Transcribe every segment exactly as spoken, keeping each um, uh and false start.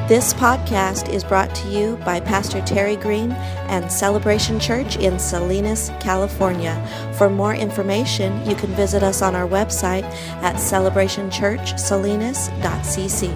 This podcast is brought to you by Pastor Terry Green and Celebration Church in Salinas, California. For more information, you can visit us on our website at celebration church salinas dot c c.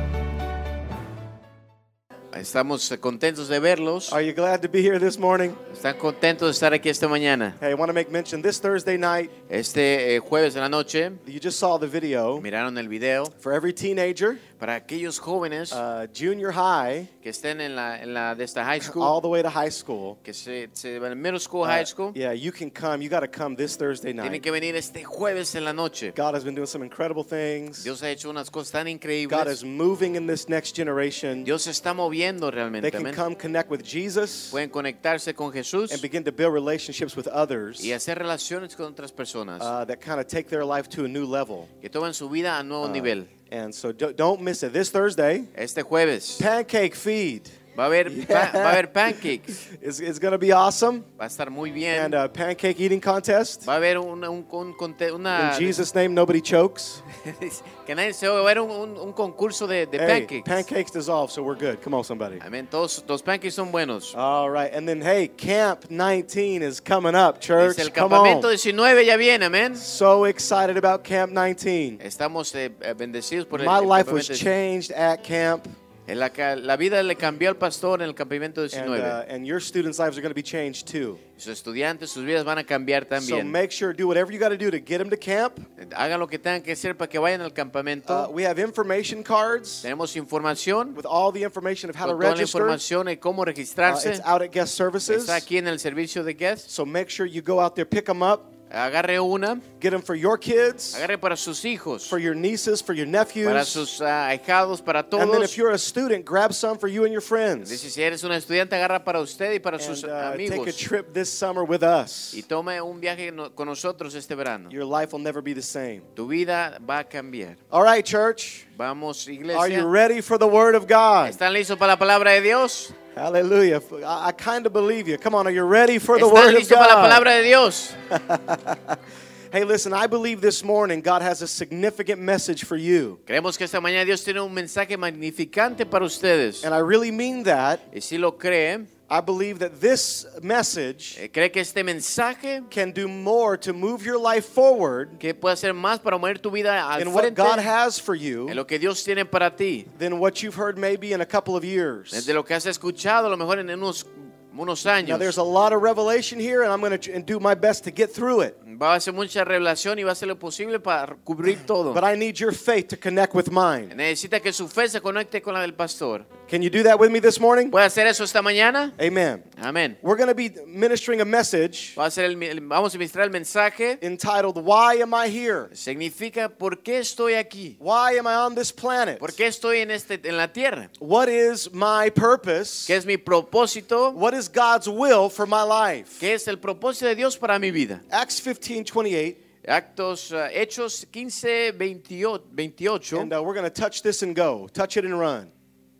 Estamos contentos de verlos. Are you glad to be here this morning? ¿Están contentos de estar aquí esta mañana? Hey, I want to make mention this Thursday night. Este eh, jueves en la noche, You just saw the video. miraron el video. For every teenager, Para aquellos jóvenes uh, junior high, que estén en la, en la de esta high school, all the way to high school. que se, se van en middle school, Uh, high school, yeah, you can come. You got to come this Thursday tienen night. que venir este jueves en la noche. God has been doing some incredible things. Dios ha hecho unas cosas tan God increíbles. is moving in this next generation. Dios se está moviendo They realmente. can Amén. come connect with Jesus Pueden conectarse con Jesús and begin to build relationships with others y hacer relaciones con otras personas uh, that kind of take their life to a new level. que tomen su vida a nuevo Uh, nivel. And so do- don't miss it. This Thursday, Este jueves Pancake Feed. va a haber, pa- va a haber pancakes. It's, it's going to be awesome. Va a estar muy bien. And a pancake eating contest. Va a haber un, un, un conte- una In Jesus' name, nobody chokes. que nadie se va a haber un, un, un concurso de, de Hey, pancakes. pancakes dissolve, so we're good. Come on, somebody. Amén. Todos los pancakes son buenos. All right, and then hey, Camp nineteen is coming up, church. Dice, el Come campamento on. diecinueve ya viene, amén. So excited about Camp nineteen. Estamos eh, eh, bendecidos por el, My el life was campamento. changed at camp, En la, ca- la vida le cambió al pastor en el campamento and, diecinueve. uh, and your students' lives are going to be changed too. Sus estudiantes, sus vidas van a cambiar So también. make sure, do whatever you got to do to get them to camp. Hagan lo que tengan que hacer para que vayan al campamento. Uh, we have information cards Tenemos información, with all the information of how to con toda la register. información de cómo Uh, registrarse. it's out at guest services. Está aquí en el servicio de guest. So make sure you go out there, pick them up, Agarre una, get them for your kids, agarre para sus hijos, for your nieces, for your para nephews. sus ah, ahijados, para And then todos. if you're a student, grab some for you and your friends. Dice, si eres un estudiante, agarra para usted y para sus And uh, take a amigos. trip this summer with us. Y tome un viaje no- con nosotros este verano. Your life will never be the same. Tu vida va a cambiar. All right, church. Vamos, Are you iglesia. ready for the Word of God? ¿Están listos para la palabra de Dios? Hallelujah. I, I kind of believe you. Come on, are you ready for the ¿Están Word of listos para la God? palabra de Dios? Hey, listen, I believe this morning God has a significant message for you. Creemos que esta mañana Dios tiene un mensaje magnificante para ustedes. And I really mean that. Y si lo cree, I believe that this message eh, cree que este mensaje can do more to move your life forward que puede hacer más para mover tu vida al in what frente God has for you en lo que Dios tiene para ti, than what you've heard maybe in a couple of years. desde lo que has escuchado a lo mejor en unos, unos Now, años. there's a lot of revelation here, and I'm going to do my best to get through it. Va a hacer mucha revelación y va a hacer lo posible para cubrir todo. But I need your faith to connect with mine. Necesita que su fe se conecte con la del pastor. Can you do that with me this morning? ¿Puede hacer eso esta mañana? Amen. Amén. We're going to be ministering a message Va a hacer el- el- vamos a ministrar el mensaje. entitled, Why Am I Here? Significa ¿por qué estoy aquí? Why am I on this planet? ¿Por qué estoy en, este, en la tierra? What is my purpose? ¿Qué es mi propósito? What is God's will for my life? ¿Qué es el propósito de Dios para mi vida? Acts fifteen twenty-eight, Actos, uh, Hechos quince, veintiocho. and uh, we're going to touch this and go. Touch it and run.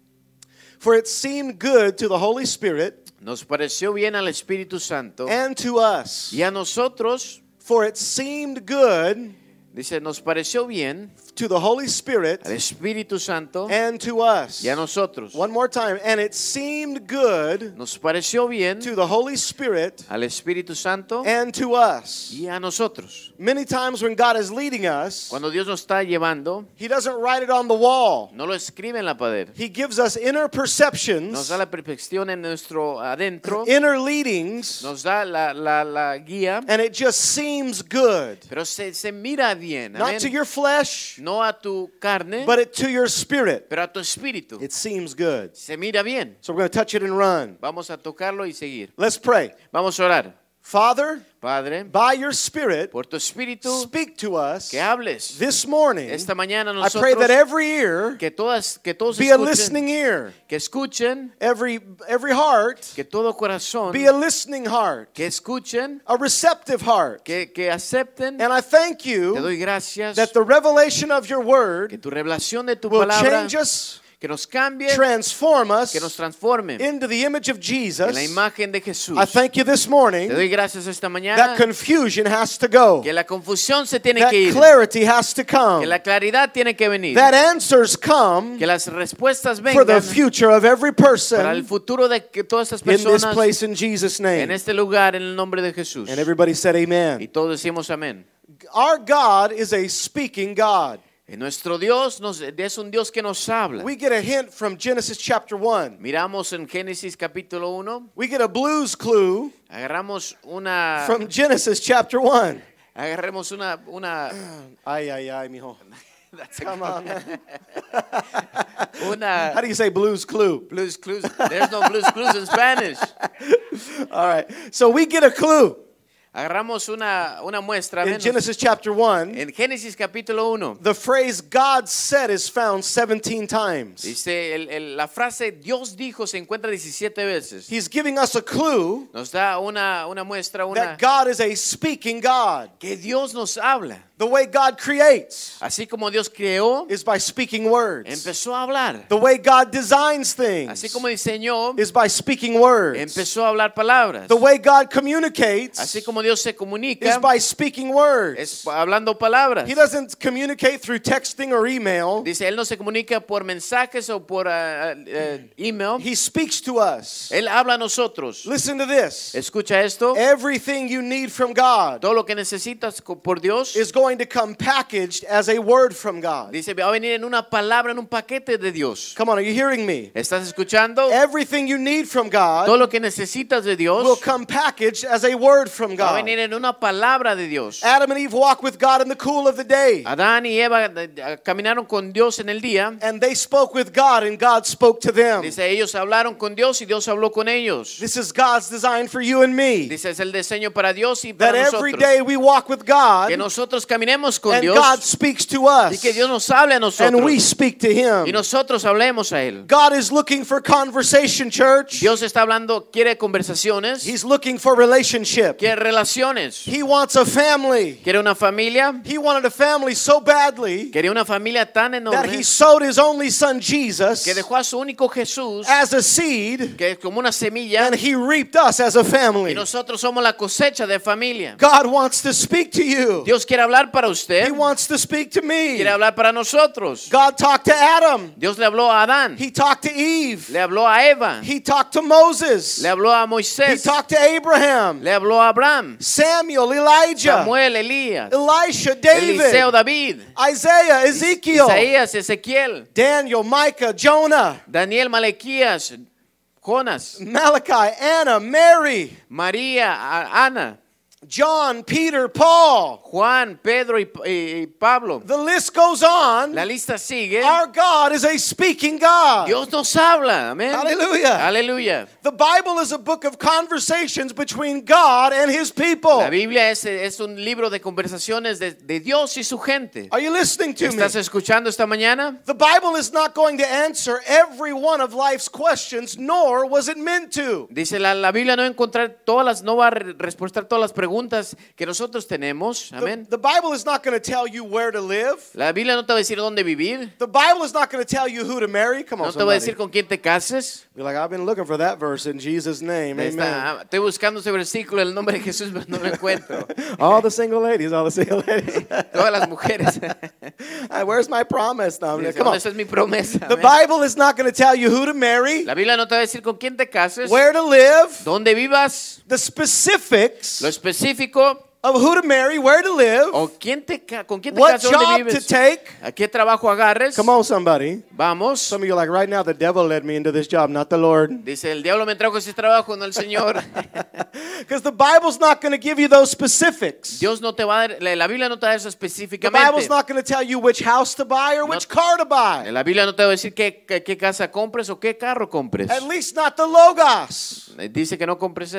For it seemed good to the Holy Spirit Nos pareció bien al Espíritu Santo and to us. y a nosotros, For it seemed good dice, nos pareció bien to the Holy Spirit al Espíritu Santo and to us. y a nosotros. One more time. And it seemed good Nos pareció bien to the Holy Spirit al Espíritu Santo and to us. y a nosotros. Many times when God is leading us, Cuando Dios nos está llevando, He doesn't write it on the wall. no lo escribe en la pared. He gives us inner Nos perceptions, da la perfección en nuestro adentro, inner leadings, nos da la, la, la guía, and it just seems good. pero se, se mira bien, Not to amén. your flesh, No a tu carne, but it, to your spirit. pero a tu espíritu. It seems good. Se mira bien. So we're going to touch it and run. Vamos a tocarlo y seguir. Let's pray. Vamos a orar. Father, Padre, by your Spirit, por tu espíritu, speak to us que hables. this morning. Esta mañana I pray that nosotros, every ear que todas, que todos be a escuchen, listening ear. que escuchen, Every, every heart que todo corazón, be a listening heart, que escuchen, a receptive heart. que, que acepten. And I thank Te you doy gracias that the revelation of your que word tu revelación de tu will palabra change us, que nos cambie, transform us que nos transforme into the image of Jesus. en la imagen de Jesús. I thank you this morning Te doy gracias esta that mañana confusion has to go, que la confusión se tiene that que ir, clarity has to que come, la claridad tiene que venir, that answers come que las respuestas for the vengan future of every para el person futuro de que todas estas in this personas place in Jesus' en name. este lugar en el nombre de Jesús. And everybody said Y amen. todos decimos amén. Our God is a speaking God. Y nuestro Dios nos, es un Dios que nos habla. We get a hint from Genesis chapter one. Miramos en Génesis capítulo uno, We get a blues clue agarramos una from Genesis chapter one. agarremos una una Ay, ay, ay, mijo. that's a- Come on, man. una How do you say blues clue? blues clues. There's no blues clues in Spanish. All right. So we get a clue Agarramos una una muestra in menos. Genesis chapter one. En Génesis capítulo uno The phrase God said is found seventeen times. dice el- el- la frase Dios dijo se encuentra diecisiete veces. He's giving us a clue Nos da una una muestra una that God is a speaking God. que Dios nos habla. The way God creates Así como Dios creó, is by speaking words. empezó a hablar. The way God designs things Así como diseñó, is by speaking words. empezó a hablar palabras. The way God communicates Así como Dios se is comunica, by speaking words. es hablando palabras. He doesn't communicate through texting or email. Dice, Él no se comunica por mensajes o por uh, uh, email. He speaks to us. Él habla a nosotros. Listen to this. Escucha esto. Everything you need from God Todo lo que necesitas co- por Dios, is going to come packaged as a word from God. dice, va a venir en una palabra, en un paquete de Dios. Come on, are you hearing me? ¿Estás escuchando? Everything you need from God Todo lo que necesitas de will Dios come packaged as a word from va a God. venir en una palabra de Dios. Adam and Eve walked with God in the cool of the day, Adán y Eva eh, caminaron con Dios en el día. and they spoke with God, and God spoke to them. Dice, ellos hablaron con Dios y Dios habló con ellos. This is God's design for you and me. Dice, es el diseño para Dios y That para every nosotros. day we walk with God, Que nosotros caminemos con and Dios God speaks to y us, que Dios nos hable a and nosotros we speak to y Him. nosotros hablemos a Él. God is looking for conversation, church. Dios está hablando, quiere conversaciones, He's looking for relationship. quiere relaciones, He wants a family. quiere una familia, He wanted a family so badly quería una familia tan that enorme He sowed His only Son Jesus que dejó a su único Jesús, as a seed, que es como una semilla, and He reaped us as a y family. nosotros somos la cosecha de familia. God wants to speak to you. Dios quiere hablar para usted, He wants to speak to me. quiere hablar para nosotros. God talked to Adam. Dios le habló a Adán, He talked to Eve. le habló a Eva, He talked to Moses. le habló a He Moisés, talked to Abraham, le habló a Abraham, Samuel, Elijah, Samuel, Elías, Elisha, Eliseo, David, David, Isaiah, Ezekiel, Isaías, Ezequiel, Daniel, Micah, Jonah, Daniel, Malaquías, Jonas, Malachi, Anna, Mary, María, a- Ana, John, Peter, Paul. Juan, Pedro y, y- y Pablo. The list goes on. La lista sigue. Our God is a speaking God. Dios nos habla. Amén. Hallelujah. Aleluya. The Bible is a book of conversations between God and His people. La Biblia es, es un libro de conversaciones de, de Dios y su gente. Are you listening to me? ¿Estás escuchando esta mañana? The Bible is not going to answer every one of life's questions, nor was it meant to. Dice la, la Biblia no va a encontrar todas las, no va a re- responder todas las preguntas que nosotros tenemos. The, Amén. the Bible is not going to tell you where to live. La Biblia no te va a decir dónde vivir. The Bible is not going to tell you who to marry. Come on, No te va a somebody. decir con quién te cases. You're like, I've been looking for that verse in Jesus' name. Amen. Está- estoy buscando ese versículo en el nombre de Jesús, pero no lo encuentro. All the single ladies, all the single ladies. Todas las mujeres. Uh, Where's my promise? No, I'm like, Dice, come on. esa es mi promesa. The Amén. Bible is not going to tell you who to marry, La Biblia no te va a decir con quién te cases, where to live, dónde vivas, the specifics lo específico, of who to marry, where to live, o quién te, ca- con quién te what casas, dónde job to vives, take. a qué trabajo agarres. Come on, somebody. Vamos. Some of you are like, right now, the devil led me into this job, not the Lord. Dice, el diablo me trajo ese trabajo, no el Señor. Because the Bible's not going to give you those specifics. Dios no te va a dar, la la Biblia no te va a dar eso The específicamente. Bible's not going to tell you which house to buy or which car to buy. La Biblia no te va a decir qué, qué, qué casa compres o qué carro compres. At least not the Logos. Dice que no compres eso.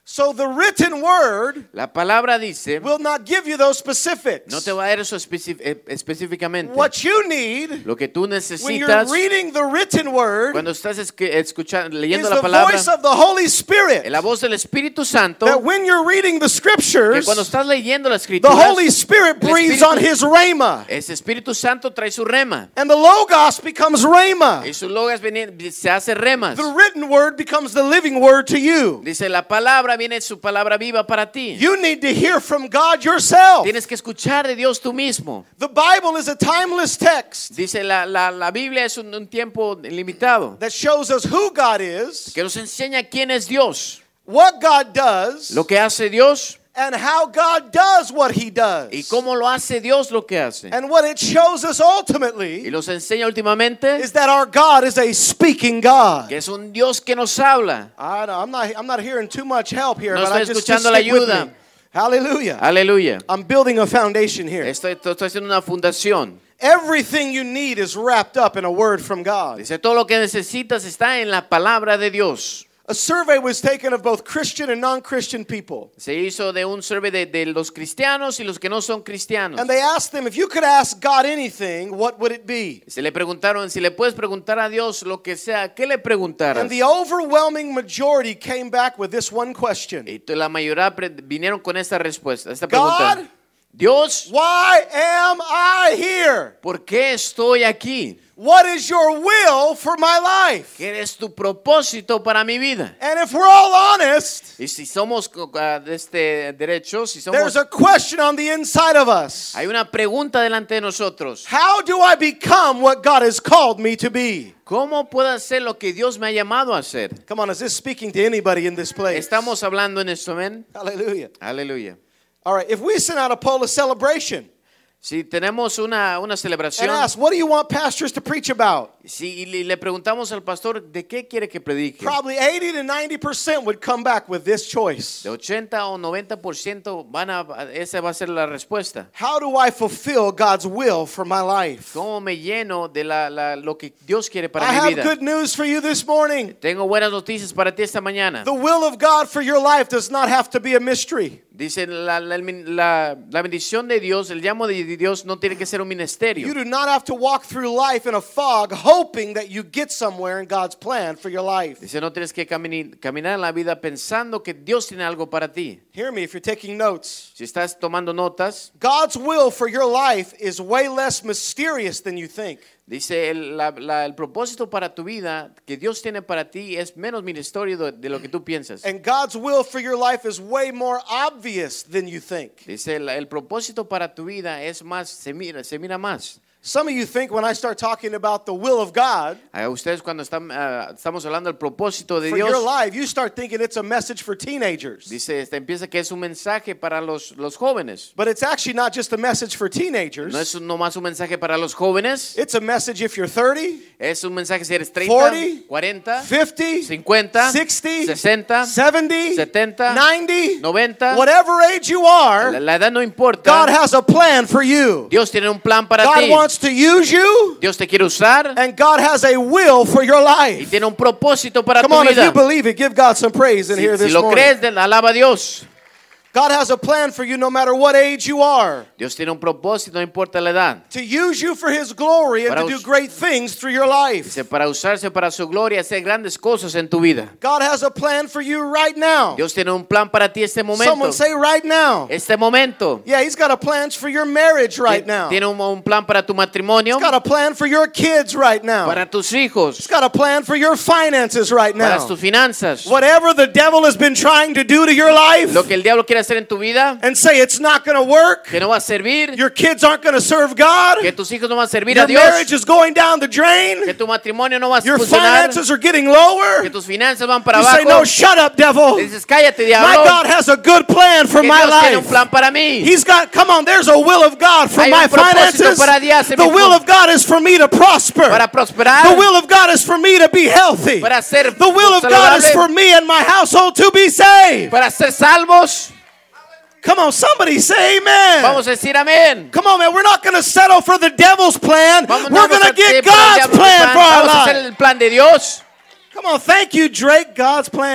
So the written word La palabra dice, will not give you those specifics. no te va a dar eso especi- eh, específicamente. What you need Lo que tú when you're necesitas reading the written word cuando estás escu- escuchando, is leyendo the la palabra, voice of the Holy Spirit. la voz del Espíritu Santo, That when you're reading the que scriptures, cuando estás leyendo las the escrituras, Holy Spirit el breathes Espíritu- on his rhema. ese Espíritu Santo trae su rema. And the Logos becomes rhema. Y su logos viene- se hace remas. The written word becomes the living word to you. Dice, la palabra viene su palabra viva para ti. You need to hear from God yourself. Tienes que escuchar de Dios tú mismo. The Bible is a timeless text Dice, la, la, la Biblia es un, un tiempo limitado, that shows us who God is, que nos enseña quién es Dios, what God does, lo que hace Dios and how God does what he y does. cómo lo hace Dios lo que hace. And what it shows us Y ultimately nos enseña últimamente is that our God is a speaking God. que es un Dios que nos habla. I know, I'm not I'm not hearing too much help here, No but estoy I just, just escuchando la stick with ayuda. me. Hallelujah. Aleluya. I'm building a foundation here. Estoy, estoy haciendo una fundación. Everything you need is wrapped up in a word from God. Dice, todo lo que necesitas está en la palabra de Dios. A survey was taken of both Christian and non-Christian people. Se hizo de un survey de, de los cristianos y los que no son cristianos. And they asked them, if you could ask God anything, what would it be? Se le preguntaron, si le puedes preguntar a Dios lo que sea, ¿qué le preguntaras? And the overwhelming majority came back with this one question. Y la mayoría pre- vinieron con esta respuesta, esta God, pregunta. Dios, why am I here? ¿por qué estoy aquí? What is your will for my life? ¿Qué es tu propósito para mi vida? And if we're all honest, Y si somos uh, de este derecho, si somos, there's a question on the inside of us. hay una pregunta delante de nosotros. How do I become what God has called me to be? ¿Cómo puedo hacer lo que Dios me ha llamado a hacer? Come on, is this speaking to anybody in this place? Estamos hablando en esto, amén. Hallelujah. Aleluya. All right, if we send out a poll of celebration Si tenemos una, una and celebración, ask, what do you want pastors to preach about? si le, le preguntamos al pastor, ¿de qué quiere que predique? Probably eighty to ninety percent would come back with this choice. De ochenta o noventa por ciento van a, esa va a ser la respuesta. How do I fulfill God's will for my life? ¿Cómo me lleno de la, la, lo que Dios quiere para I mi have vida? good news for you this morning. Tengo buenas noticias para ti esta mañana. The will of God for your life does not have to be a mystery. Dice, la, la, la, la bendición de Dios, el llamo de Dios no tiene que ser un ministerio. You do not have to walk through life in a fog hoping that you get somewhere in God's plan for your life. Dice, no tienes que camini- caminar en la vida pensando que Dios tiene algo para ti. Hear me if you're taking notes. Si estás tomando notas, God's will for your life is way less mysterious than you think. dice, el, la, la, el propósito para tu vida que Dios tiene para ti es menos ministerio de, de lo que tú piensas. And God's will for your life is way more obvious than you think. Dice, el, el propósito para tu vida es más, se mira, se mira más. Some of you think when I start talking about the will of God A ustedes cuando están, uh, estamos hablando del propósito de for your Dios, life, you start thinking it's a message for teenagers. dice, este, empieza que es un mensaje para los, los jóvenes. But it's actually not just a message for teenagers. No es nomás un mensaje para los jóvenes, It's a message if you're thirty, es un mensaje si eres treinta, forty, cuarenta, fifty, cincuenta, sixty, sesenta, seventy, setenta, ninety, noventa, whatever age you la, are, la edad no importa. God has a plan for you. Dios tiene un plan para God ti. wants to use you, Dios te quiere usar and God has a will for your y life. tiene un propósito para Come tu on, if vida. you believe it, give God some praise in Si, here si this lo morning. crees, alaba a Dios. God has a plan for you no matter what age you are, Dios tiene un propósito, no importa la edad. to use you for His glory and Para to do us- great things through your life. Dice, para usarse para su gloria, hacer grandes cosas en tu vida. God has a plan for you right now. Dios tiene un plan para ti este momento. Someone say right now. Este momento. Yeah, He's got a plan for your marriage right now. Tiene un, un plan para tu matrimonio, He's got a plan for your kids right now. para tus hijos, He's got a plan for your finances right para now. tus finanzas. Whatever the devil has been trying to do to your life Lo que el diablo quiere hacer en tu vida, and say it's not going to work, que no va a servir, your kids aren't going to serve God, que tus hijos no van a servir your a Dios, marriage is going down the drain, que tu matrimonio no va a your funcionar, finances are getting lower, que tus finanzas van para you say, abajo. no, shut up, devil. Le dices, cállate, My diablo, God has a good plan for que my Dios tiene un life. plan para mí. He's got, come on, there's a will of God for Hay my un propósito finances. para Dios en The mi will fu- of God is for me to prosper. Para prosperar, The will of God is for me to be healthy. para ser The will of God is saludable, for me and my household to be saved. para ser salvos. Come on, somebody say amen. Vamos a decir amén. Come on, man, we're not going to settle for the devil's plan. Vamos, We're vamos going a to get hacer por el God's diablo plan plan. for our Vamos a hacer life. el plan de Dios. Come on, thank you, Drake. God's plan.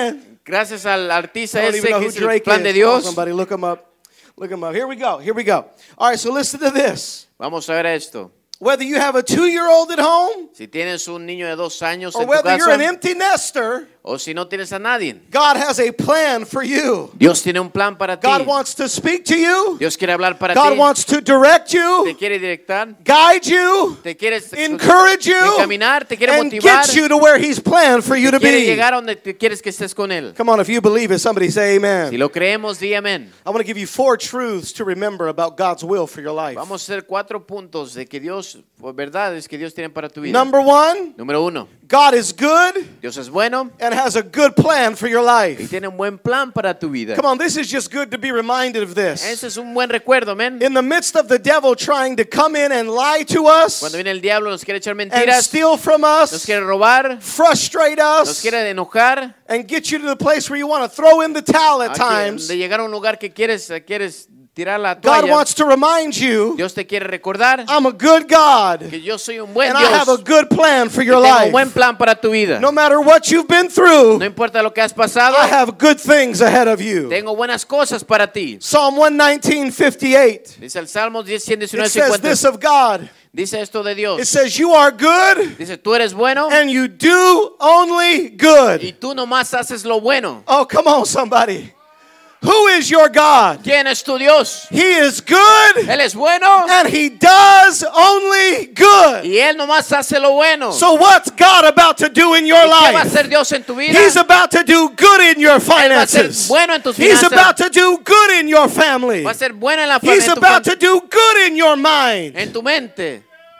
gracias al artista I don't ese even know que who es el Drake plan de is. Come on, Dios. somebody look him up. Look him up. Here we go. Here we go. All right, so listen to this. Vamos a ver esto. Whether you have a two-year-old at home Si tienes un niño de dos años or en tu whether you're an casa empty nester, o si no tienes a nadie, God has a plan for you. Dios tiene un plan para ti. God wants to speak to you. Dios quiere hablar para God ti. wants to direct Te you, quiere directar. guide you, Te quiere encourage you, encaminar. Te quiere and motivar. get you to where He's planned for you to Quiere be. llegar a donde te quieres que estés con Él. Come on, if you believe it, somebody say Si amen. lo creemos, di amén. I want to give you four truths to remember about God's will for your life. Vamos a hacer cuatro puntos de que Dios, pues, verdades que Dios tiene para tu vida. Number one, Número uno, God is good Dios es bueno and has a good plan for your y life. tiene un buen plan para tu vida. Come on, this is just good to be reminded of this. Ese es un buen recuerdo, amén. In the midst of the devil trying to come in and lie to us Cuando viene el diablo nos quiere echar and mentiras, steal from nos us, quiere robar, frustrate nos us, quiere enojar, and get you to the place where you want to throw in the towel at a que- times, de llegar a un lugar que quieres, quieres tirar la God toalla. wants to remind you, Dios te quiere recordar I'm a good God, que yo soy un buen and I have a Dios. good plan for Y your tengo un buen life. plan para tu vida. No matter what you've been through, No importa lo que has pasado, I have good things ahead of you. tengo buenas cosas para ti. Psalm one nineteen fifty-eight. Dice el Salmo diez, ciento It diecinueve, says cincuenta. this of God. Dice esto de It Dios. says, you are good Dice, tú eres bueno and you do only good. y tú nomás haces lo bueno. Oh, come on, somebody. Who is your God? ¿Quién es tu Dios? He is good Él es bueno and He does only good. y Él nomás hace lo bueno. So what's God about to do in your ¿Y ¿Qué va a life? hacer Dios en tu vida? He's about to do good in your Él va a ser finances. bueno en tus He's finanzas. about to do good in your family. Va a ser bueno en la He's familia, en tu, about fam- to do good in your mind. en tu mente.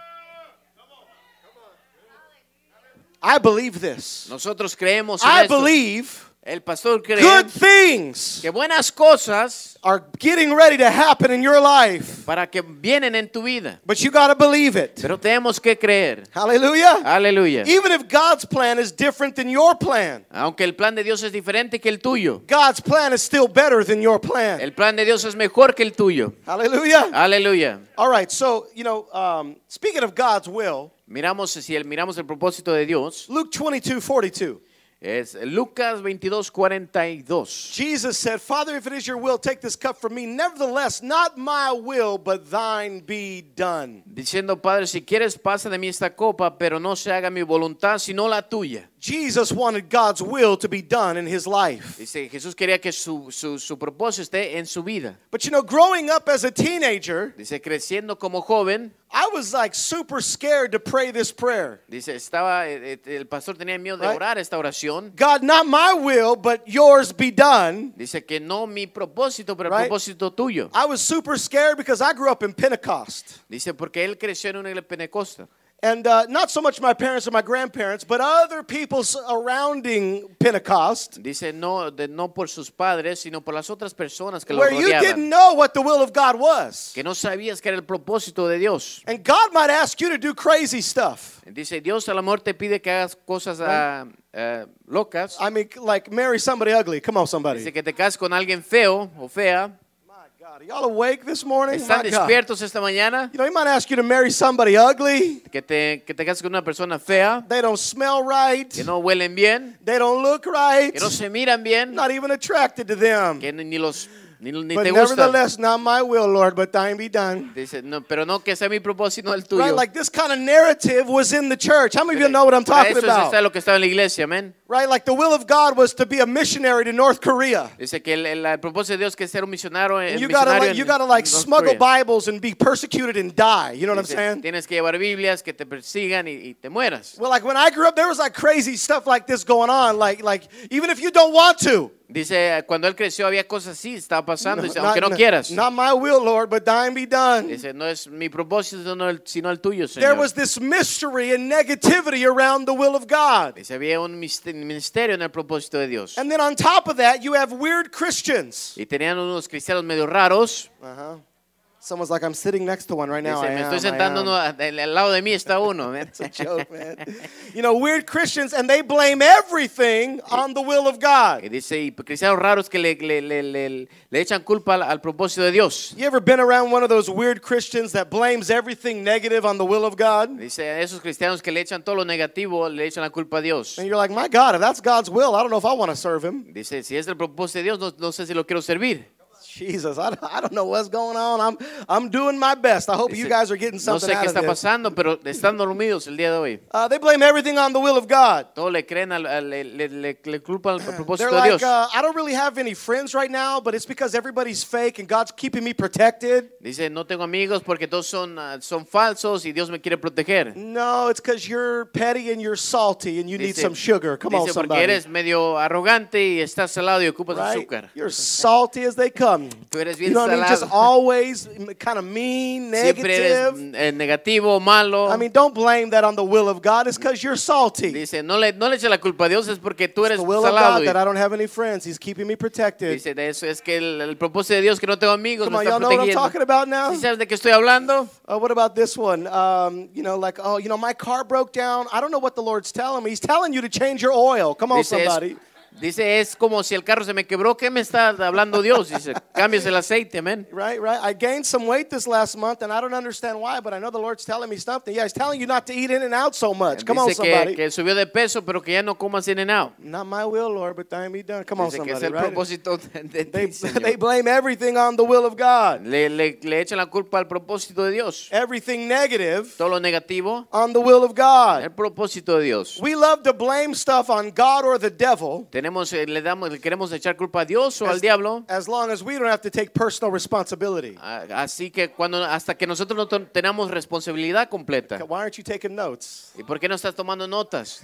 I believe this. Nosotros creemos en I esto. believe El pastor cree good things que buenas cosas are getting ready to happen in your life. para que vienen en tu vida. But you got to believe it. Pero tenemos que creer. Hallelujah. Aleluya. Even if God's plan is different than your plan, Aunque el plan de Dios es diferente que el tuyo, God's plan is still better than your plan. el plan de Dios es mejor que el tuyo. Hallelujah. Aleluya. All right, so, you know, um, speaking of God's will, Miramos si el, miramos el propósito de Dios. Luke twenty-two forty-two. Es Lucas veintidós cuarenta y dos. Jesus said, Father, if it is your will, take this cup from me. Nevertheless, not my will, but thine be done. Diciendo, Padre, si quieres, pasa de mí esta copa, pero no se haga mi voluntad, sino la tuya. Jesus wanted God's will to be done in his life. Dice, Jesús quería que su, su, su propósito esté en su vida. But you know, growing up as a teenager, Dice, creciendo como joven, I was like super scared to pray this prayer. dice, estaba, eh, eh, el pastor tenía miedo de Right. orar esta oración. God, not my will, but yours be done. Dice que no mi propósito, pero el Right. propósito tuyo. I was super scared because I grew up in Pentecost. Dice, porque él creció en una iglesia pentecosta. And uh, not so much my parents or my grandparents, but other people surrounding Pentecost, Dice, no, de, no por sus padres, sino por las otras personas que lo where you rodeaban. didn't know what the will of God was. Que no sabías que era el propósito de Dios. And God might ask you to do crazy stuff. Dice, Dios a lo mejor te pide que hagas cosas ah, ah, locas. I mean, like marry somebody ugly. Come on, somebody. Dice que te cases con alguien feo o fea. My God, are y'all awake this morning? ¿Están My God. despiertos esta mañana? You know, he might ask you to marry somebody ugly. Que te, que te cases con una persona fea, They don't smell right. que no huelen bien, They don't look right. que no se miran bien, Not even attracted to them. que ni, ni los ni, ni But te gustan. nevertheless, not my will, Lord, but thine be done. Dice, no, pero no que sea mi propósito, no el tuyo. Right? Like this kind of narrative was in the church. How many of you know what I'm Para talking eso es about? está lo que estaba en la iglesia, amén. Right? Like the will of God was to be a missionary to North Korea. Dice que el, el, el propósito de Dios que es ser un misionario, And el you gotta misionario like, en- you gotta like en North smuggle Korea. Bibles and be persecuted and die. You know what I'm Dice, saying? tienes que llevar Biblias que te persigan y, y te mueras. Well, like when I grew up, there was like crazy stuff like this going on. Like, like even if you don't want to. Dice, cuando él creció había cosas así, estaba pasando, dice, Not- aunque no not- quieras. Not my will, Lord, but thine be done. Dice, no es mi propósito, no el- sino el tuyo, There Señor. was this mystery and negativity around the will of God. Dice, había un miste- misterio en el propósito de Dios. And then on top of that, you have weird Christians. Y tenían unos cristianos medio raros, Uh-huh. Someone's like, I'm sitting next to one right now. Dice, I me am, estoy I sentando, am. uno, al, al lado de mí está uno. man. It's a joke, man. You know, weird Christians, and they blame everything on the will of God. Y dice, y cristianos raros que le, le, le, le, le echan culpa al, al propósito de Dios. You ever been around one of those weird Christians that blames everything negative on the will of God? Dice, a esos cristianos que le echan todo lo negativo, le echan la culpa a Dios. And you're like, my God, if that's God's will, I don't know if I want to serve him. Dice, si es el propósito de Dios, no, no sé si lo quiero servir. Jesus, I don't, I don't know what's going on. I'm, I'm doing my best. I hope Dice, you guys are getting no something sé qué out está of this. pasando, pero están dormidos el día de hoy. Uh, they blame everything on the will of God. Todos le creen, al, al- le, le, le, le culpan al propósito They're de like, Dios. uh, I don't really have any friends right now, but it's because everybody's fake and God's keeping me protected. Dice, no tengo amigos porque todos son, ah, son falsos y Dios me quiere proteger. No, it's because you're petty and you're salty and you need Dice, some sugar. Come on, dice, porque somebody. eres medio arrogante y estás salado y ocupas Right? azúcar. You're salty as they come. Tú eres You bien know what I mean? Just salado. always kind of mean, Siempre eres negative. eh, negativo, malo. I mean, don't blame that on the will of God. It's because you're salty. Dice, no le, no le eches la culpa a Dios, es porque tú eres The will of salado. God Y that I don't have any friends. He's keeping me protected. dice, de eso es que el, el propósito de Dios que no tengo amigos Come me on, está y'all know what I'm protegiendo. talking about now? ¿Sí sabes de qué estoy hablando? Uh, what about this one? Um, you know, like, oh, you know, my car broke down. I don't know what the Lord's telling me. He's telling you to change your oil. Come on, Dice, es, somebody. dice, es como si el carro se me quebró. ¿Qué me está hablando Dios? Dice, cambies el aceite, man. Right, right. I gained some weight this last month, and I don't understand why, but I know the Lord's telling me something. Yeah, He's telling you not to eat in and out so much. Come on, Dice somebody. que, que subió de peso, pero que ya no comas in and out. Not my will, Lord, but thine be done. Come on, Dice que es somebody. el Right? propósito de, de They, ti, Señor. they blame everything on the will of God. Le, le, le echan la culpa al propósito de Dios. Everything negative Todo lo negativo, on the will of God. el propósito de Dios. We love to blame stuff on God or the devil Tenemos, eh, le damos, le queremos echar culpa a Dios o al diablo. as long as we don't have to take personal responsibility. Ah, Así que cuando hasta que nosotros no ten- tenemos responsabilidad completa. Why aren't you taking notes? ¿Y por qué no estás tomando notas?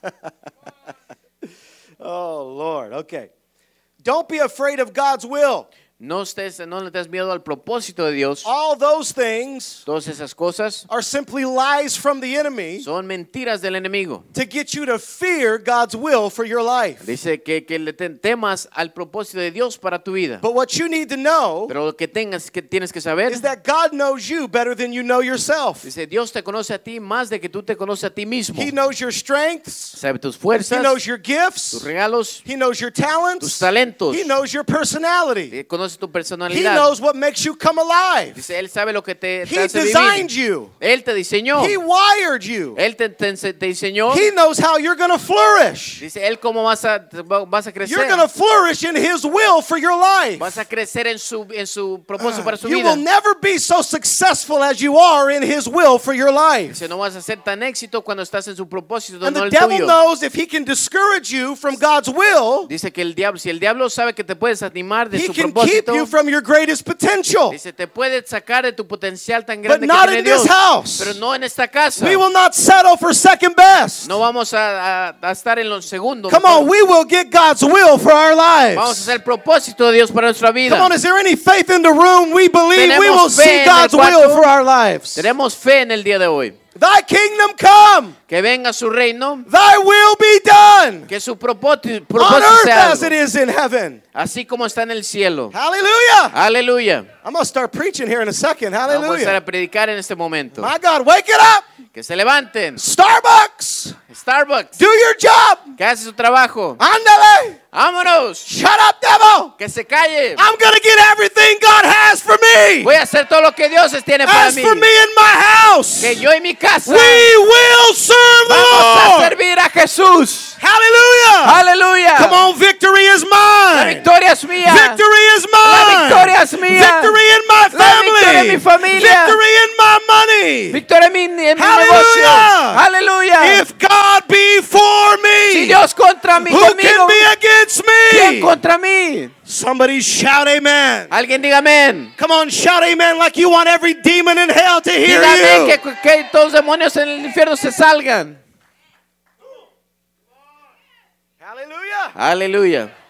Oh, Lord. Okay. Don't be afraid of God's will. No estés, no le des miedo al propósito de Dios. All those things Todas esas cosas are simply lies from the enemy son mentiras del enemigo. to get you to fear God's will for your life. Dice que, que le ten- temas al propósito de Dios para tu vida. But what you need to know Pero lo que tengas que tienes que saber, is that God knows you better than you know yourself. dice, Dios te conoce a ti más de que tú te conoces a ti mismo. He knows your strengths. Sabe tus He fuerzas, knows your tus gifts. regalos, He knows your tus talents. talentos. He knows your personality. Eh, Conoce tu He personalidad. knows what makes you come alive. Dice, Él sabe lo que te, te He hace designed vivir. you. Él te diseñó. He wired you. Él te, te, te diseñó. He knows how you're going to flourish. Dice, Él cómo vas a, vas a You're crecer. going to flourish in His will for your life. Vas a crecer en su, en su propósito para su You vida. will never be so successful as you are in His will for your life. Dice, no vas a ser tan éxito cuando estás en su propósito, And no the el devil tuyo. knows if he can discourage you from God's will, Dice que el diablo, si el diablo sabe que te puedes animar de he su can keep propósito, you from your greatest potential. dice, te puede sacar de tu potencial tan But grande que not tiene in this Dios. house. Pero no en esta casa. We will not settle for second best. No vamos a, a- a estar en los segundos. Come on, we will get God's will for our Vamos a lives. hacer el propósito de Dios para nuestra vida. Come on, is there any faith in the room? We believe we Tenemos will fe see en God's el cuarto. will for our lives. Tenemos fe en el día de hoy. Thy kingdom come, Que venga su reino, thy will be done que su propósito, on propósito earth sea as it algo, is in heaven. así como está en el cielo. Hallelujah. Aleluya. I'm going to start preaching here in a second. Vamos a empezar Hallelujah. a predicar en este momento. My God, wake it up. Que se levanten. Starbucks, Starbucks, do your job. que hace su trabajo. Ándale. Vámonos. Shut up, devil. Que se calle. I'm going to get everything God has for me. Voy a hacer todo lo que Dios tiene para As mí. for me and my house, Que yo y mi casa we will serve the vamos a Lord. servir a Jesús. Hallelujah. Aleluya. Come on, victory is La mine. victoria es mía. Victory is La mine. victoria es mía. Victory in my La victoria en family. mi familia. Victory in my money. Victoria en mi, en mi Hallelujah. negocio. Aleluya. If God be for Si me, Dios contra mí, who conmigo, can be against ¿quién me? contra mí? Somebody shout amen. Alguien diga amén. Come on, shout amen like you want every demon in hell to hear Diga amén, you. que, que todos los demonios en el infierno se salgan. Hallelujah. Aleluya.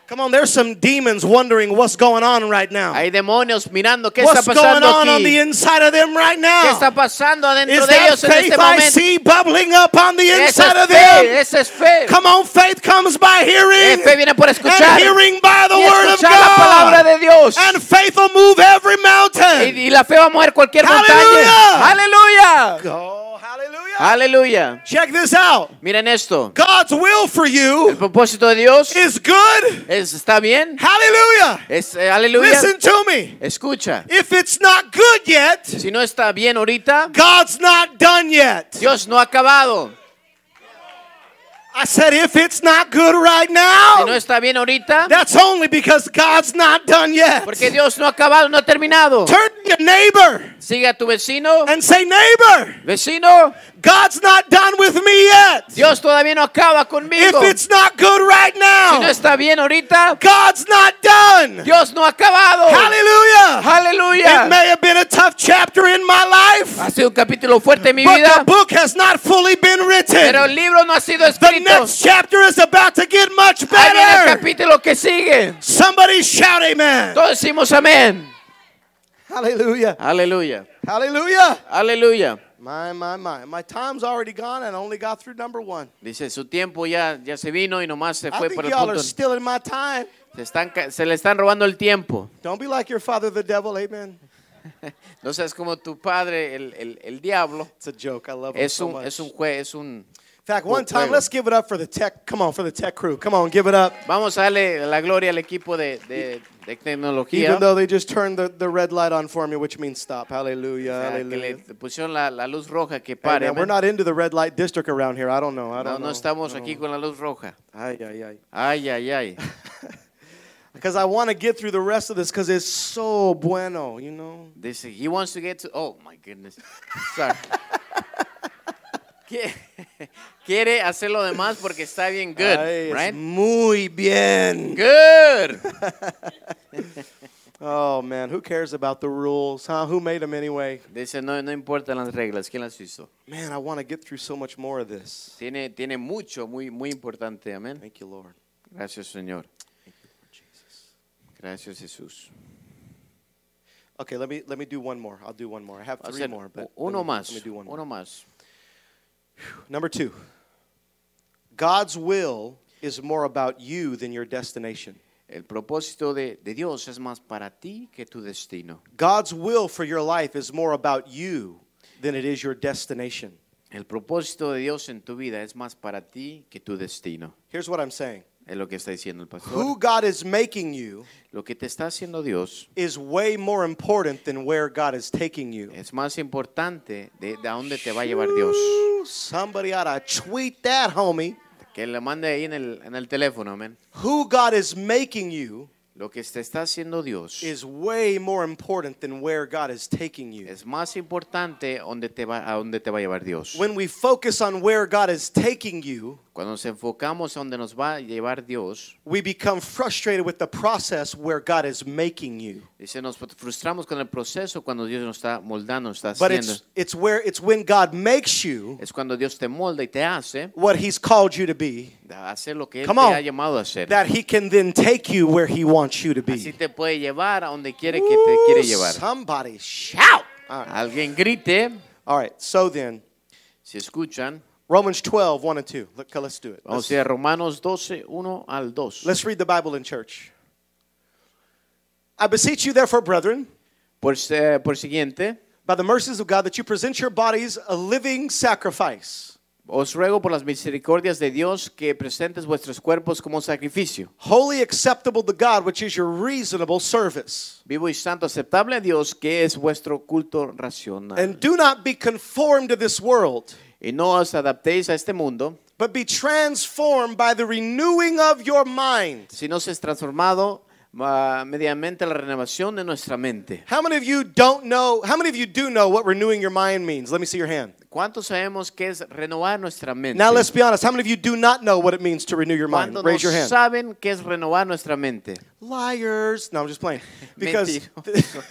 Come on, there's some demons wondering what's going on right now. Hay demonios mirando qué What's está going pasando on on the aquí. inside of them right ¿Qué now? está pasando adentro Is de that ellos en faith este I momento? see bubbling up on the Esa inside es of fe, them? esa es fe. Come on, faith comes by Eh, hearing, fe viene por and escuchar hearing by the y word of escuchar la palabra God. de Dios. And faith will move every Y, mountain. y la fe va a mover cualquier Hallelujah. montaña. Aleluya. Oh, hallelujah. Aleluya. Check this out. Miren esto. God's will for El you propósito de Dios is good. es, está bien. Hallelujah. Es, eh, aleluya. Listen to me. Escucha. If it's not good yet, Si no está bien ahorita, God's not done yet. Dios no ha acabado. I said, if it's not good right Si no now, está bien ahorita, that's only because God's not done yet. porque Dios no ha acabado, no ha terminado. Turn to your neighbor Sigue a tu vecino. and say, neighbor, Vecino, God's not done with me yet. Dios todavía no acaba If conmigo. it's not good right Si no now, está bien ahorita, God's not done. Dios no ha acabado. Hallelujah. It Aleluya. may have been a tough chapter in my life, Ha sido un capítulo fuerte en mi but the vida, book has not fully been pero written. el libro no ha sido The escrito. next chapter is about to get much Ahí viene el better. capítulo que sigue. Somebody shout amen. Todos decimos amén. Hallelujah. Aleluya. Hallelujah. Aleluya. My, my, my. My time's already gone and I only got through number one. Dice, su tiempo ya, ya se vino y nomás se I fue think por el y'all are punto. still in my time. Se, están, ca- se le están robando el tiempo. Don't be like your father, the devil. Amen. No seas como tu padre, el, el, el diablo. It's a joke. I love it Es so un, much. es un juez, es un... In fact, one time, juego. let's give it up for the tech. Come on, for the tech crew. Come on, give it up. Vamos a darle la gloria al equipo de, de, de tecnología. Even though they just turned the, the red light on for me, which means stop. Hallelujah. O sea, que Hallelujah. le pusieron la, la luz roja que Hey, pare. man, we're amén. not into the red light district around here. I don't know. I No, don't no know. estamos I don't aquí con la luz roja. know. Ay, ay, ay. Ay, ay, ay. Because I want to get through the rest of this because it's so bueno, you know. Dice, he wants to get to... Oh, my goodness. Sorry. Qui- Quiere hacer lo demás porque está bien good, Ay, es right? muy bien. Good. Oh, man, who cares about the rules, huh? Who made them anyway? Dice, no, no importan las reglas, ¿quién las hizo? Man, I want to get through so much more of this. Tiene, tiene mucho, muy, muy importante, amén. Thank you, Lord. Gracias, Señor. Thank you, Lord Jesus. Gracias, Jesús. Okay, let me let me do one more. I'll do one more. I have Va a three ser more, but uno let me, más, let me do one more. uno más. Number two. God's will is more about you than your destination. El propósito de, de Dios es más para ti que tu destino. God's will for your life is more about you than it is your destination. El propósito de Dios en tu vida es más para ti que tu destino. Here's what I'm saying. Es lo que está diciendo el pastor. Who God is making you Lo que te está haciendo Dios is way more important than where God is taking you. es más importante de, de a dónde te va a llevar Dios. Ooh, somebody ought to tweet that, homie. Que le mande ahí en el, en el teléfono, amén. Who God is making you Lo que te está haciendo Dios is way more important than where God is taking you. es más importante donde te va, a dónde te va a llevar Dios. When we focus on where God is taking you, Cuando nos enfocamos a donde nos va a llevar Dios, we become frustrated with the process where God is making you. dice, nos frustramos con el proceso cuando Dios nos está moldando, nos está But haciendo. it's it's where it's when God makes you Es cuando Dios te molda y te hace what He's called you to be, hacer lo que Él Come te on. ha llamado a hacer. that He can then take you where He wants you to Así be. te puede llevar a donde quiere que te quiere Ooh, llevar. somebody shout! All right. Alguien grite, All right. So then, si escuchan, Romans twelve, one and two. Look, let's do it. vamos Let's, a ir a Romanos doce, uno al dos. let's read the Bible in church. I beseech you, therefore, brethren, Por, se- por siguiente, by the mercies of God, that you present your bodies a living sacrifice, os ruego por las misericordias de Dios que presentes vuestros cuerpos como sacrificio, wholly acceptable to God, which is your reasonable service. vivo y santo, aceptable a Dios, que es vuestro culto racional. And do not be conformed to this world, Y no os adaptéis a este mundo, but be transformed by the renewing of your mind. sino se es transformado uh, mediante la renovación de nuestra mente. How many of you don't know, how many of you do know what renewing your mind means? Let me see your hand. ¿Cuántos sabemos qué es renovar nuestra mente? Now let's be honest. How many of you do not know what it means to renew your mind? ¿Cuántos Raise no your hand. saben qué es renovar nuestra mente? Liars. No, I'm just playing. Because Mentiroso.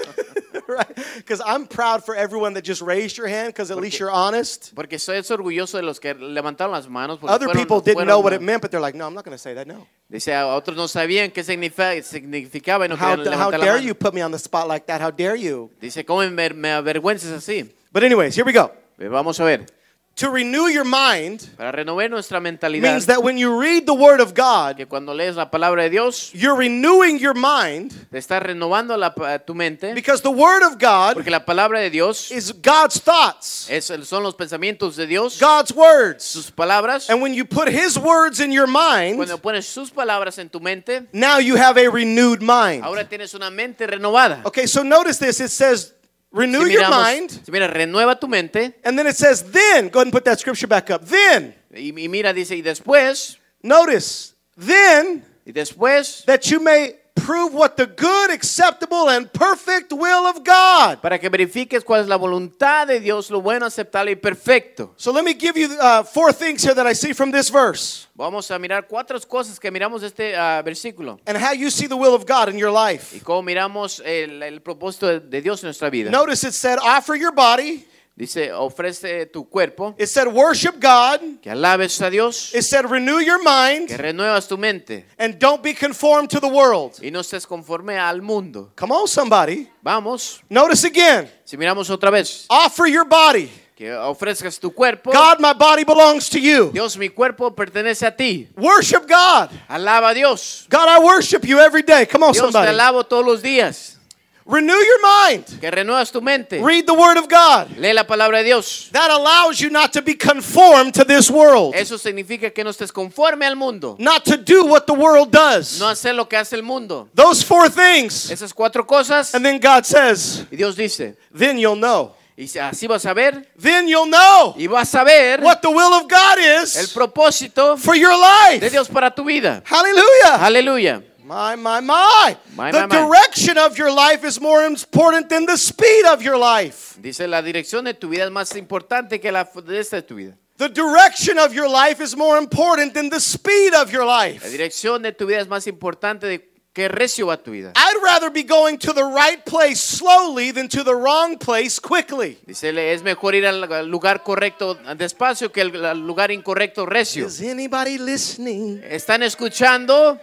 Right? Because I'm proud for everyone that just raised your hand because at Porque- least you're honest. Porque soy orgulloso de los que levantaron las manos. Porque Other fueron- people didn't fueron- know what it meant, but they're like, no, I'm not going to say that, no. Dice, a otros no sabían qué significa- significaba y no How, querían how levantar la dare mano. you put me on the spot like that? How dare you? Dice, ¿cómo me, me avergüenzas así? But anyways, here we go. Eh, Vamos a ver. To renew your mind Para renovar nuestra mentalidad, means that when you read the Word of God, que cuando lees la palabra de Dios, you're renewing your mind te estás renovando la, tu mente, because the Word of God porque la palabra de Dios is God's thoughts, es, son los pensamientos de Dios, God's words. sus palabras. And when you put His words in your mind, Cuando pones sus palabras en tu mente, now you have a renewed mind. ahora tienes una mente renovada. Okay, so notice this. It says, renew Si your miramos- mind. si mira, renueva tu mente. And then it says, then, go ahead and put that scripture back up. Then, Y, y mira, dice, y después, notice, then y después, that you may prove what the good, acceptable, and perfect will of God. para que verifiques cuál es la voluntad de Dios, lo bueno, aceptable y perfecto. So let me give you uh, four things here that I see from this verse Vamos a mirar cuatro cosas que miramos de este ah, versículo. and how you see the will of God in your life. Y cómo miramos el, el propósito de, de Dios en nuestra vida. Notice it said, offer your body. Dice, ofrece tu cuerpo, It said, worship God. que alabes a Dios, It said, renew your mind que renuevas tu mente and don't be conformed to the world. y no estés conforme al mundo. Come on, somebody. Vamos, Notice again, si miramos otra vez, offer your body. que ofrezcas tu cuerpo. God, my body belongs to you. Dios, mi cuerpo pertenece a ti. Worship God. Alaba a Dios. God, I worship you every day. Come on, Dios, te somebody. alabo todos los días. Renew your mind. Que renuevas tu mente. Read the Word of God. Lee la palabra de Dios. That allows you not to be conformed to this world, Eso significa que no estés conforme al mundo. not to do what the world does. No hacer lo que hace el mundo. Those four things. Esas cuatro cosas. And then God says, Y Dios dice, then you'll know. y así vas a ver. Then you'll know Y vas a ver what the will of God el is propósito for your de life. Dios para tu vida. Hallelujah. Aleluya. My, my, my. My, The my, my. direction of your life is more important than the speed of your life. Dice, la dirección de tu vida es más importante que la de esta de tu vida. The direction of your life is more important than the speed of your La life. dirección de tu vida es más importante de que recio va tu vida. I'd rather be going to the right place slowly than to the wrong place quickly. Dice, es mejor ir al lugar correcto despacio que al lugar incorrecto recio. Is anybody listening? ¿Están escuchando?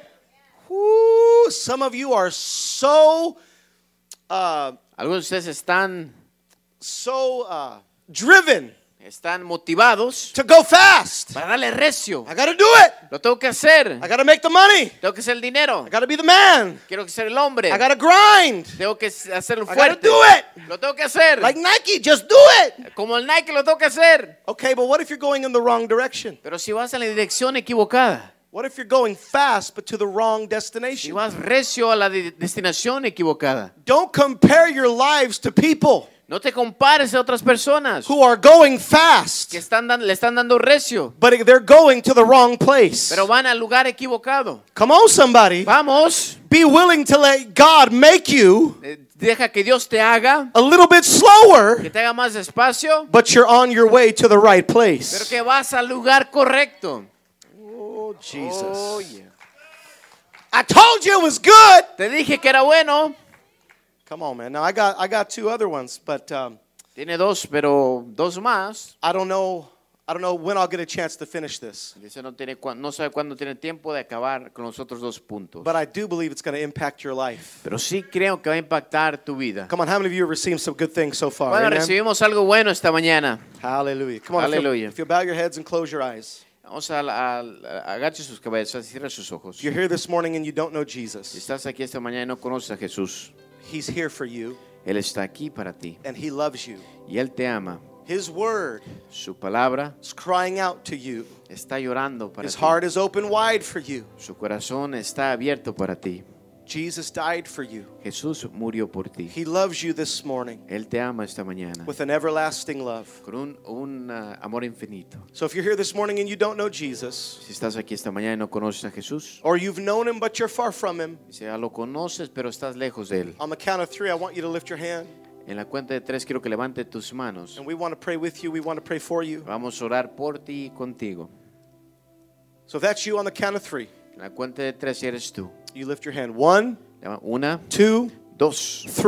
Ooh, some of you are so, uh, Algunos de ustedes están, so uh, driven están motivados to go fast. para darle recio. I gotta do it. Lo tengo que hacer. I gotta make the money. Tengo que ser el dinero. I gotta be the man. Quiero que ser el hombre. I gotta grind. Tengo que hacerlo I gotta fuerte. do it. Lo tengo que hacer. Like Nike, just do it. Como el Nike lo tengo que hacer. Okay, but what if you're going in the wrong direction? Pero si vas en la dirección equivocada, What if you're going fast but to the wrong si destination? vas recio a la de- destinación equivocada, Don't compare your lives to people no te compares a otras personas who are going fast, que están dan- le están dando recio, but they're going to the wrong place. pero van al lugar equivocado. Come on, somebody. Vamos, Be willing to let God make you eh, deja que Dios te haga, a little bit slower, que te haga más despacio, but you're on your way to the right pero place. que vas al lugar correcto. Oh, Jesus. Oh, yeah. I told you it was good. Te dije que era bueno. Come on, man. Now, I got, I got two other ones, but um, Tiene dos, pero dos más. I don't know. I don't know when I'll get a chance to finish this. Dice, no, tiene, cuan- no sabe cuándo tiene tiempo de acabar con los otros dos puntos. But I do believe it's going to impact your life. Pero sí creo que va a impactar tu vida. Come on, how many of you have received some good things so far? Bueno, Amen? recibimos algo bueno esta mañana. Hallelujah. Come on, if you'll, Hallelujah. if you'll bow your heads and close your eyes. Vamos a, a, a agache sus cabezas y cierra sus ojos. If you're here this morning and you don't know Si Jesus, estás aquí esta mañana y no conoces a Jesús, He's here for you Él está aquí para ti and He loves you. y Él te ama. His word Su palabra is crying out to you. está llorando para His ti. heart is open wide for you. Su corazón está abierto para ti. Jesus died for you. Jesús murió por ti. He loves you this morning Él te ama esta mañana with an everlasting love. con un, un uh, amor infinito. So if you're here this morning and you don't know Jesus, Si estás aquí esta mañana y no conoces a Jesús, or you've known Him but you're far from Him, si ya lo conoces pero estás lejos de Él, on the count of three, I want you to lift your hand. en la cuenta de tres quiero que levante tus manos. And we want to pray with you. We want to pray for you. Vamos a orar por ti y contigo. So if that's you, on the count of three, En la cuenta de tres si eres tú. you lift your hand. One, Una, two, dos, three.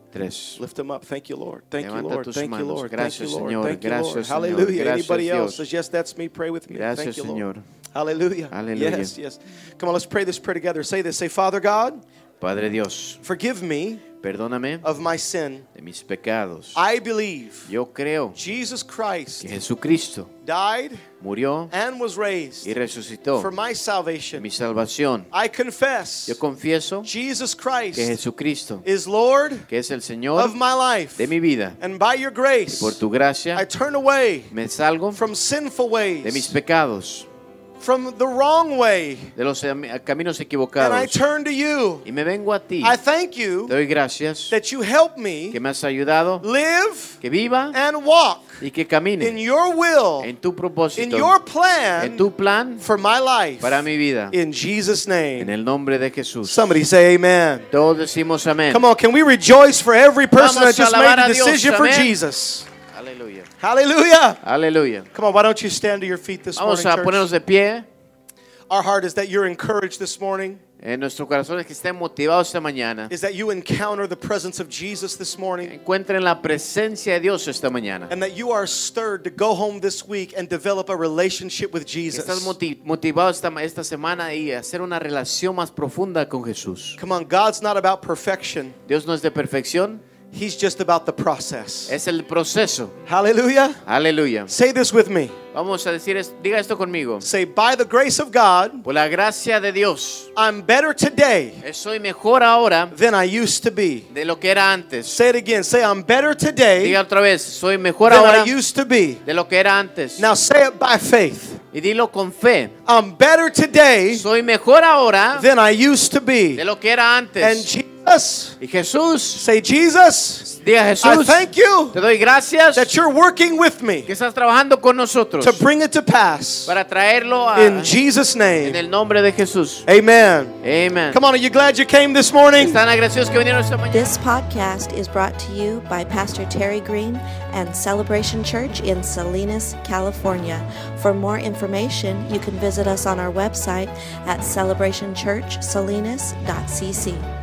tres. Lift them up. Thank you, Lord. Thank you, Levanta Lord. tus Thank you, manos. Lord. Gracias, Thank you, Lord. Señor. Thank you, Lord. Gracias, Señor. Hallelujah. Gracias, Anybody else Dios. says, yes, that's me, pray with me. Gracias, Thank you, Lord. Señor. Hallelujah. Hallelujah. Yes, yes. Come on, let's pray this prayer together. Say this. Say, Father God, Padre Dios, forgive me perdóname of my sin. de mis pecados. I believe Yo creo Jesus Christ que Jesucristo died murió and was raised y resucitó for my salvation. mi salvación. I confess Yo confieso Jesus que Christ Jesucristo, is Lord que es el Señor of my life. de mi vida, And by your y grace, por tu I gracia turn away me salgo from sinful de mis ways, pecados, from the wrong way, de los am- caminos and I equivocados, turn to you. y me vengo a ti. I thank Te you doy gracias that you help me que me has ayudado, live que viva and walk y que in camine your will, en tu in propósito, your en plan tu plan for my life. para mi vida. In Jesus' En name. el nombre de Jesús. Somebody say amen. Todos decimos amén. Come on, can we rejoice for every person Vamos that just a made alabar the a Dios, decision for amén. Jesus? Aleluya. Hallelujah. Aleluya. Come on, why don't you stand to your feet this Vamos morning, a ponernos church? de pie. Our heart is that you're encouraged this morning, En nuestro corazón es que estén motivados esta mañana. is that you encounter the presence of Jesus this morning, Encuentren la presencia de Dios esta mañana. and that you are stirred to go home this week and develop a relationship with Que estás Jesus. moti- motivado esta, esta semana y hacer una relación más profunda con Jesús. Come on, God's not about perfection. Dios no es de perfección, He's just about the process. es el proceso. Hallelujah. Aleluya. Say this with me. Vamos a decir, es- diga esto conmigo. Say, by the grace of God, Por la gracia de Dios, I'm better today soy mejor ahora than I used to be. de lo que era antes. Say it again. Say, I'm better today Diga otra vez, soy mejor than ahora I used to be. de lo que era antes. Now say it by faith. Y dilo con fe. I'm better today Soy mejor ahora than I used to be. de lo que era And antes. Jesus, Y Jesús, say, Jesus, diga I Jesús, thank you te doy gracias that you're working with me que estás trabajando con nosotros to bring it to pass. para traerlo a, In Jesus' en name, el nombre de Jesús. amen. Amen. Come on, are you glad you came this morning? ¿Están agradecidos que vinieron esta mañana? This podcast is brought to you by Pastor Terry Green and Celebration Church in Salinas, California. For more information, you can visit us on our website at celebration church salinas dot c c.